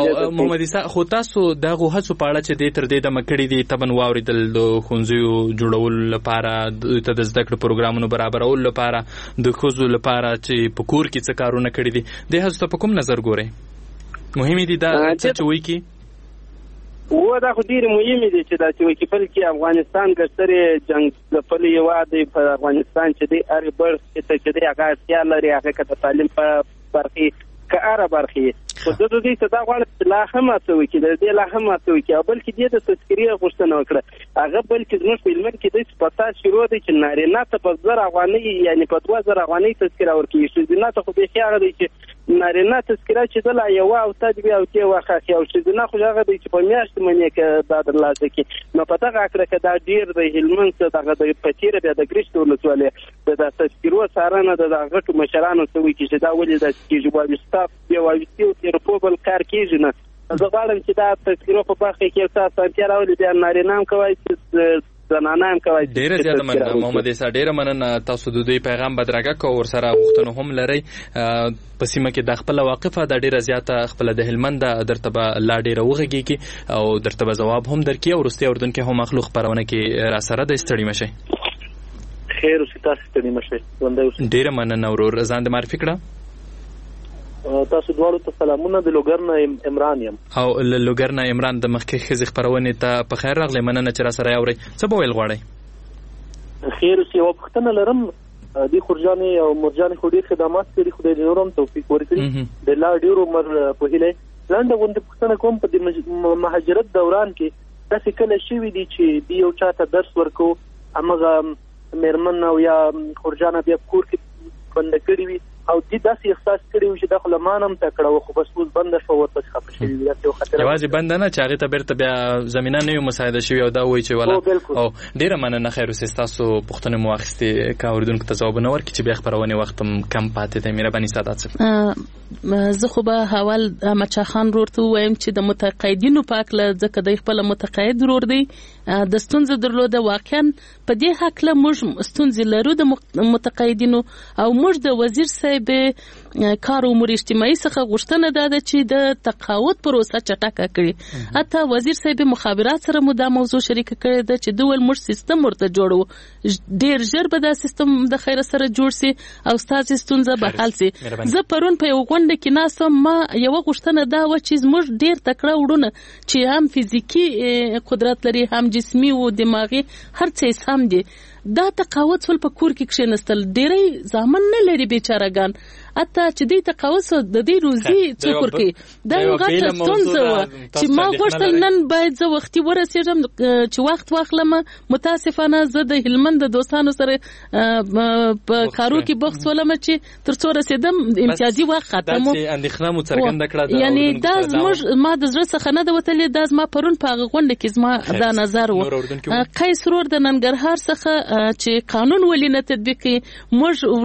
او محمد عیسی خو تاسو دغه هڅو په اړه چې د تر دې د مکړې دي تبن واوریدل د خونځو جوړول لپاره ته د زده کړې پروګرامونو برابرول لپاره د خوځو لپاره چې په کور کې څه کارونه کړی دي د هڅو په کوم نظر ګوري مهمه دي دا چې وایي کی و دا خو ډیر مهمه دي چې دا چې وایي په کې افغانستان ګټره جنگ د پلي واده په افغانستان چې دی اری برس چې دی هغه سیال لري هغه کته تعلیم په برخه کاره برخه خو د دې ته دا غواړي لا هم اتوي کې د دې لا هم اتوي کې بلکې د تذکریه غوښتنه وکړه هغه بلکې زموږ په علم کې د پتا شروع دي چې نارینه ته په 1000 افغانۍ یعنی په 2000 افغانۍ تذکره ورکړي چې نه ته خو به خیال دی چې نارینه تذکره چې د لا یو او تدبیر او کې واخه او چې نه خو هغه دی چې په میاشت منې کې دا د لاسه کې نو په دغه اکره کې دا ډیر د هلمند څخه دغه د پتیره به د ګریشت ولسوالۍ د تذکرو سارانه د غټو مشرانو سوي کې چې دا ولې د کیجوالي سټاف یو وایي رپوبل کار کیږي نه زه غواړم چې دا تذکرو په برخه کې تاسو ته راولي د نارینه هم کوي چې زنانه هم کوي ډیره زیاته مننه محمد عیسی ډیره مننه تاسو د دې پیغام بدرګه کو ور سره غوښتنه هم لري په سیمه کې د خپل واقفه د ډیره زیاته خپل د هلمند درتبه لا ډیره وغږیږي او درتبه جواب هم درکې او رستي اردن کې هم مخلوق پرونه کې را سره د استړی مشه خیر اوسې تاسو استړی مشه ډیره مننه ورور ځان د معرفي کړه تاسو دواړو ته سلامونه د لوګرنا عمران یم او لوګرنا عمران د مخکې خزي خبرونه ته په خیر راغلی مننه چې را سره یاوري څه به ویل غواړئ خیر اوسې یو پوښتنه لرم د خورجانې او مرجانې خو ډېر خدمات کړي خدای دې نورم توفیق ورکړي د لا ډېر عمر په هیله لاندې غونډه پوښتنه کوم په د مهاجرت دوران کې تاسو کله شوي دي چې دی یو چاته درس ورکو امغه مېرمن او یا خورجانه بیا کور کې بند کړی وي او دې داسې احساس کړی و چې د خلمانم تکړه خو بس اوس بند شو ورته خپه شي دا یو خطر یوازې بند نه چې هغه ته بیرته بیا زمينه نه مساعده شي او دا وایي چې ولا او ډیره مننه خیر اوسې تاسو پښتنه مو واخستې کا اوردونکو ته ځواب نه ورکړي چې بیا خبرونه وختم کم پاتې دی مهرباني سادات صاحب زه خو به حوال مچا خان ورته وایم چې د متقاعدینو پاک له ځکه د خپل متقاعد ورور دی د ستونزې درلوده واقعا په دې حق له موږ ستونزې لرو د متقاعدینو او موږ د وزیر صاحب کار امور اجتماعي څخه غوښتنه ده چې د تقاعد پروسه چټکه کړي حتی وزیر صاحب مخابرات سره مو دا موضوع شریک کړی ده چې دوی موږ سیستم ورته جوړو ډیر ژر به دا سیستم د خیر سره جوړ سي او ستاسو ستونزه به حل سي زه پرون په یو غونډه کې ناسم ما یو غوښتنه دا و چې موږ ډیر تکړه وډونه چې هم فزیکی قدرت لري هم جسمي او دماغي هر څه سم دي دا تقاعد ول په کور کې کښینستل ډیری ځامن نه لري بیچارهګان اته چې دې تقاعد د دې روزي څوک ورکي دا یو غټه ستونزه و چې ما غوښتل نن باید زه وختي ورسېږم چې وخت واخلم متاسفانه زه د هلمند د دوستانو سره په کارو کې بحث ولم چې تر څو رسیدم امتیازي وخت ختم و اندېښنه مو څرګنده کړه یعنی دا زموږ ما د زړه څخه نه د وتلې دا زما پرون په غونډه کې زما دا نظر و قیس رور د ننګرهار څخه چې قانون ولې نه تطبیقي موږ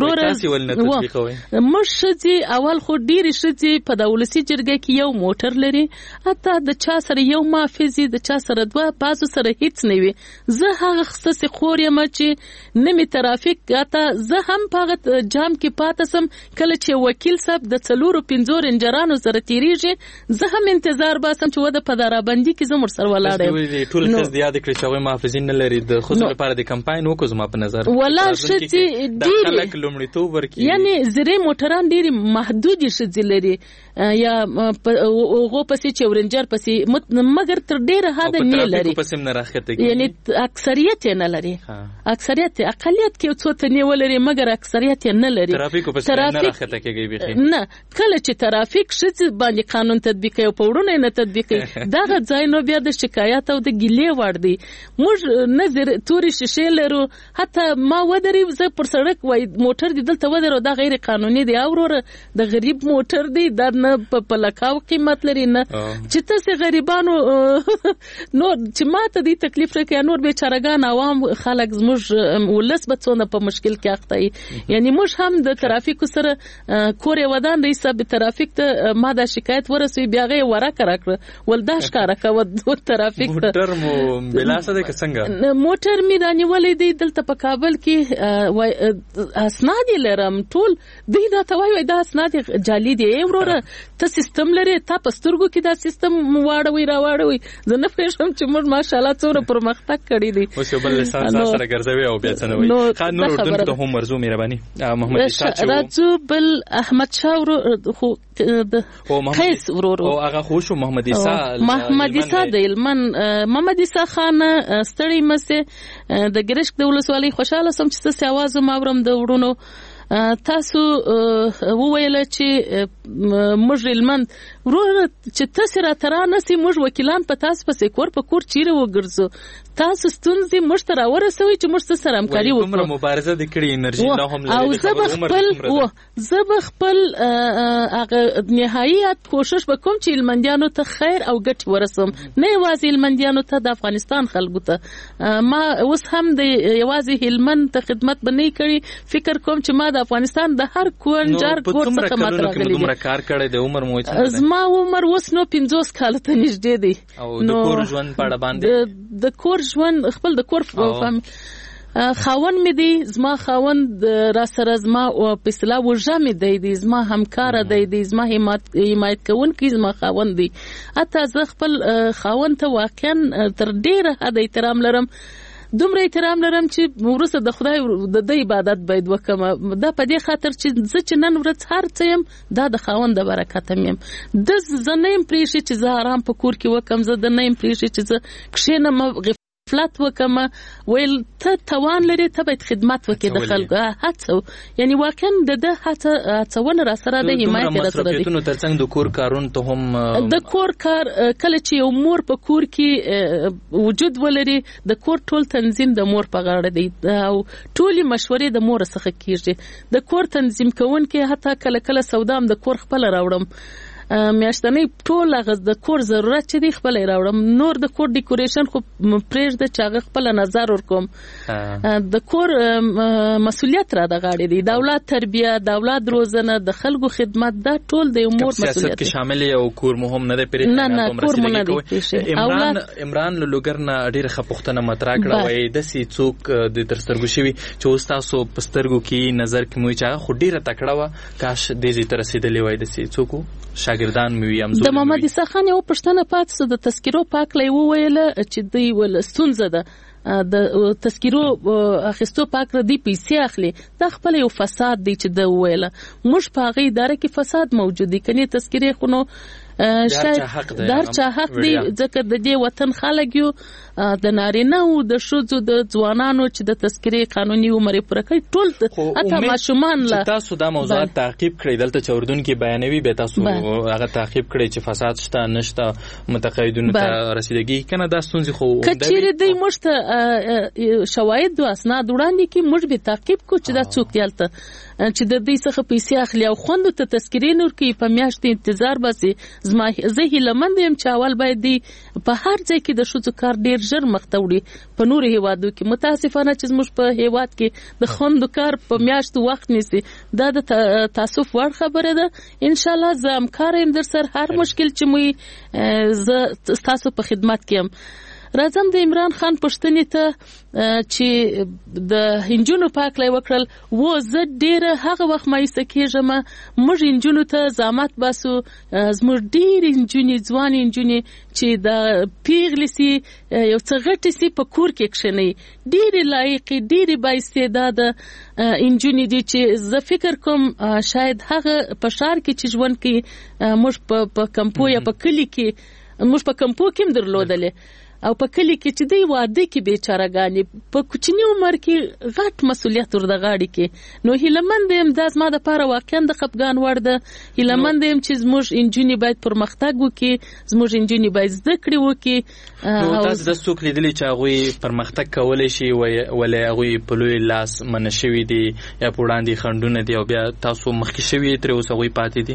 وروره موږ شذي اول خو ډېری شذي په دولسي جرګه کې یو موټر لري حتی د چا سره یو محافظي د چا سره دوه بازو سره هیڅ نه وي زه هغه خصوصي خور یم چې نمی ترافیک اته زه هم په جام کې پاتې سم کله چې وکیل صاحب د 4-5 رنجرانو سره تیریږي زه هم انتظار باسم چې ودا په دارابندي کې زموږ سره ولاړ ټول کس د یاد کړی چې هغه محافظین نه لري د خو لپاره د کمپاین وکړو زما په نظر ولا شتي ډیر خلک لومړیتوب ورکړي یعنی زری موټران ډیر محدود شتي لري یا هغه پسې چې ورنجر پسې مگر تر ډیره حد نه لري پسې نه راخته یعنی اکثریت نه لري اکثریت اقلیت کې څو ته نه ولري مگر اکثریت نه لري ترافیک پسې نه راخته کېږي به نه کله چې ترافیک شتي باندې قانون تطبیق او پورونه نه تطبیق دا ځای نو بیا د شکایت او د ګیلې ور دي موږ نظر توري شیشه لرو حتی ما ودري زه پر سړک وای موټر دی دلته ودرو دا غیر قانوني دی اوروره د غریب موټر دی دا نه په لکاو قیمت لري نه چې تاسو غریبانو نو چې ماته دی تکلیف راکې نور بیچارهګان عوام خلک زموږ ولس بڅونه په مشکل کې اخته یعنی موږ هم د ترافیک سره کورې ودان دی سب ترافیک ته ما دا شکایت ورسوي بیا غي ورکه راکړه ولداش کار کوي د ترافیک موټر مو بلاسه ده څنګه موټر می دانی ولې دی دلته په کابل کې اسناد لرم ټول دوی دا ته وایي دا اسناد جعلي دي. وروره ته سیستم لري، تا په سترګو کې دا سیستم واړوي راواړوي. زه نه پوهېږم چې موږ ماشاءالله څومره پرمختګ کړی دی. اوس یو بل لسان سره ګرځوي او بیا څه نه وایي. ښه نور اردن ته هم ورځو مهرباني محمد عیسی چې راځو بل احمد شاه ورور خو قیس ورور او هغه خو شو محمد عیسی د هلمند محمد عیسی خان ستړی مسه د ګرشک د ولسوالۍ خوشاله سم چې څه आवाज ماورم د ورونو تاسو وویل چې موږ هلمند ورور چې تاسو را ترانه سي موږ وکیلان په تاسو په کور چیرې وګرځو. تاسو ستونزې موږ ته راورسوي چې موږ سره همکاري وکړو. کومه مبارزه د کړې انرژي لا هم لري او زه به خپل هغه نهایت کوشش وکوم چې هلمندیانو ته خیر او ګټه ورسوم، نه یوازې هلمندیانو ته، د افغانستان خلکو ته. ما اوس هم د یوازې هلمند ته خدمت بنې کړی، فکر کوم چې ما د افغانستان د هر کونجار ګوټ څخه ماته راغلی دی. دومره کار کړی د عمر مو زما عمر اوس نو 50 کال ته نږدې دی. او د کور ژوند په اړه باندې د کور ژوند خپل د کور خاون می دی، زما خاون را سره زما په اصطلاح وژه می دی، زما همکار دی، زما حمایت کوونکی زما خاون دی. حتی زه خپل خاون ته واقعا تر ډیره حد احترام لرم، دومره احترام لرم چې وروسته د خدای د عبادت باید وکم. دا په دې خاطر چې زه چې نن ورځ هر څه یم دا د خاوند د برکت یم. د زه نه یم پرېښی چې زه آرام په کور کې وکم، زه د نه یم پرېښی چې زه کښېنم غفلت وکم. ویل ته توان لري، ته باید خدمت وکړې د خلکو. هڅه یعنی واقعا د هڅونه را سره د حمایت را سره دی. ترڅنګ د کور کارون ته هم د کور کار کله چې یو مور په کور کې وجود ولري، د کور ټول تنظیم د مور په غاړه دی او ټولې مشورې د مور څخه کیږي. د کور تنظیم کوونکې حتی کله کله سودام د کور خپل راوړم، میاشتنی ټول غز د کور ضرورت چې دی خپل راوړم، نور د کور ډیکوریشن خو پرېږده چې هغه خپل نظر ورکوم. د کور مسؤلیت را د غاړې دی، د اولاد تربیه، د اولاد روزنه، د خلکو خدمت، دا ټول د مور مسؤلیت دی. سیاست کې شامل او کور مهم نه دی پرې نه کور مو نه دی. عمران لوګرنا ډیره خپختنه مطرح کړه وای د سي څوک د ترسترګو شوی چې اوس تاسو پسترګو کې نظر کې موي چې خو ډیره تکړه و، کاش دې زی تر رسیدلې وای د سي څوک شاګردان مې یم. د محمد عیسی خان یو پښتنه پاتې د تذکرو پاکلې وویل چې دوی ول ستونزه ده د تذکرو اخیستو پاک ردی پیسې اخلي، دا خپل یو فساد دی چې د ویل موږ په هغه اداره کې فساد موجود دی. کني تذکرې خونو شاید در چا حق دی، ځکه د دې وطن خلک یو د نارینه او د ښځو د ځوانانو چې د تذکرې قانوني عمر پوره کوي ټول حتی ماشومان لا. تاسو دا موضوعات تعقیب کړئ دلته چې اردن کې بیانوي به تاسو هغه تعقیب کړئ چې فساد شته نشته، متقاعدونو ته رسیدګي کنه دا ستونزې خو کچېره دی موږ ته شواهد او اسناد وړاندې کی موږ به تعقیب کو چې دا څوک دیالته چې د دې څخه پیسې اخلي او خوند ته تذکرې نور کې په میاشت انتظار باسي. زما زه هیلمند یم چې اول باید دی په هر ځای کې د شوڅو کار ډیر ژر مخته وړي. په نور هیوادو کې متاسفانه چې موږ په هیواد کې د خوند کار په میاشت وخت نیسي، دا د تاسف وړ خبره ده. ان شاء الله زه همکار یم در سره، هر مشکل چې مې زه تاسو په خدمت کې یم. راځم د عمران خان پښتنې ته چې د هنجونو پاکلای وکړل و زه ډیره هغه وخت مایسته کېږم. موږ هنجونو ته زحمت باسو، زموږ ډیر هنجونې ځوان هنجونې چې د پیغلې سي یو څه غټې سي په کور کې کښېني، ډیرې لایقې ډیرې بااستعداده هنجونې دي چې زه فکر کوم شاید هغه په ښار کې چې ژوند کوي موږ په کمپو یا په کلي کې موږ په کمپو کې هم درلودلې او په کلی کې چې دی واده کې بیچارهګانې په کوچنی عمر کې غټ مسولیت ور د غاړې کې. نو هیلمند یم دا زما د پاره واقعا د خپګان وړ ده. هیلمند یم چې زموږ انجونی باید پرمختګ وکړي، زموږ انجونی باید زده کړې وکړي. نو تاسو د څوک لیدلی چې هغه پرمختګ کولای شي ولې هغه په لوی لاس منشوي دي یا په وړاندې خندونه دي او بیا تاسو مخکې شوي تر اوسه هغه پاتې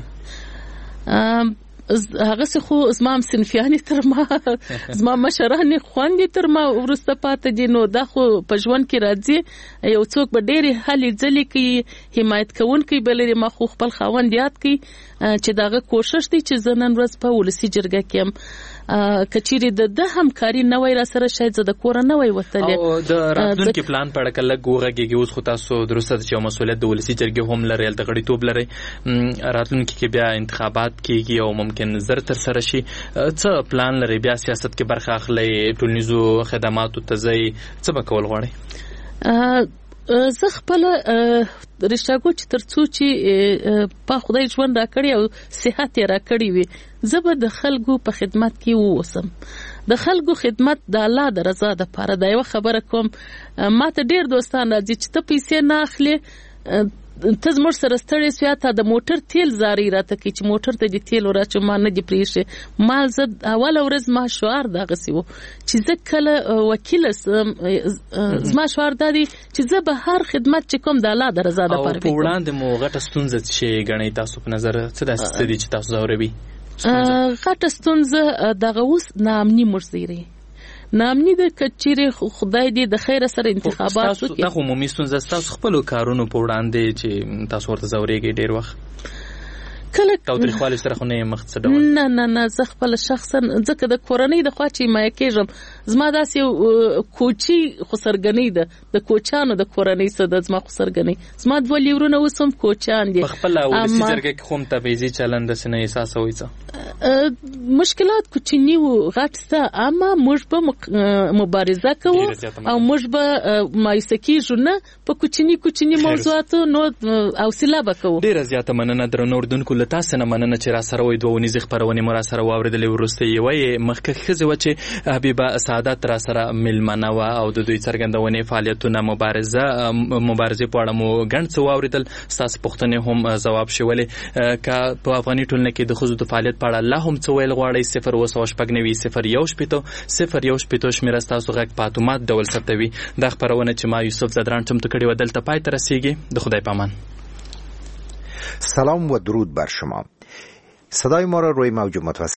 دي؟ هغه څه خو زما صنفیانی تر ما زما مشران خوندې تر ما ورسته پاتې دي. نو دا خو په ژوند کې راځي، یو څوک به ډېرې هلې ځلې کوي، حمایت کوونکی به لري. ما خو خپل خاوند یاد کوي چې دغه کوشش دی چې زه نن ورځ په ولسی جرګه کې هم کچېری د همکاري نه وای را سره شاید زه د کور نه وای وتلې او د راتلونکي پلان په اړه کله ګوغهږي اوس خو تاسو درسته چې مسؤلیت د ولسی جرګې هم لري د غړیتوب لري راتلونکي کې بیا انتخابات کیږي او ممکن زر تر سره شي څه پلان لري بیا سیاست کې برخه اخلي ټولنیزو خدماتو ته ځي څه به کول غواړي زه خپل رښتګو چې ترڅو چې په خدای ژوند راکړي او صحت یې راکړي وي زه به د خلکو په خدمت کې ووسم د خلکو خدمت د الله د رضا لپاره دا یو خبره کوم ماته ډیر دوستان راځي چې ته پیسې نه اخلي ته زموږ سره ستړی سوې تا د موټر تیل زاري راته کوي چې موټر ته د تیل راچو ما نه دی پریښي ما زه اول ورځ ما شعار دغسې و چې زه کله وکیل زما شعار دا دی چې زه به هر خدمت چې کوم د الله د رضا لپاره په وړاندې مو غټه ستونزه چې ګڼئ تاسو په نظر څه داسې دي چې تاسو ځوروي غټه ستونزه دغه اوس ناامني مرزيري نامني د کچېری خدای دې د خیر سره انتخابات وکړي دا خو عمومي ستونزه تاسو خپل کارونو په وړاندې چې تاسو ورته زوريږئ ډیر وخت کله تاوتریخوالي سره خو نه مقصد ډول نه زه خپل شخصا ځکه د کورنۍ د خوا چې ما کېږم زما داسې یو کوچی خسرګنۍ ده د کوچانو د کورنۍ سره د زما خسرګنۍ زما دوه لیورونه اوسم کوچان دي په خپل ولسی جرګه کې کوم تبعیضي چلند سره احساس وایي مشکلات کوچنی و غټسته اما موږ به مبارزه کوو او موږ به مایوسه کیږو نه په کوچنی موضوعاتو نو حوصله وکړو ډیره زیاته مننه درنو اردوونکو له تاسو نه مننه چې را سره وې دوه ونیزې خبرونه مو را سره واوریدلې ورسته یې وایي مخکې خزه و چې حبیبه سعادت را سره ملمنه و او د دوی څرګندونې فعالیتونه مبارزه په اړه مو ګڼ څه واوریدل تاسو پوښتنې هم ځواب شولې ک په افغاني ټولنه کې د خزو د فعالیت په اړه الله هم څه ویل غواړي 0 شمیر تاسو غږ په اتومات ډول ثبتوي د خبرونه چې ما یوسف زدران چمتو کړی و دلته پای تر رسیدي د خدای پامان. سلام و درود بر شما. صدای ما را روی موج متوسط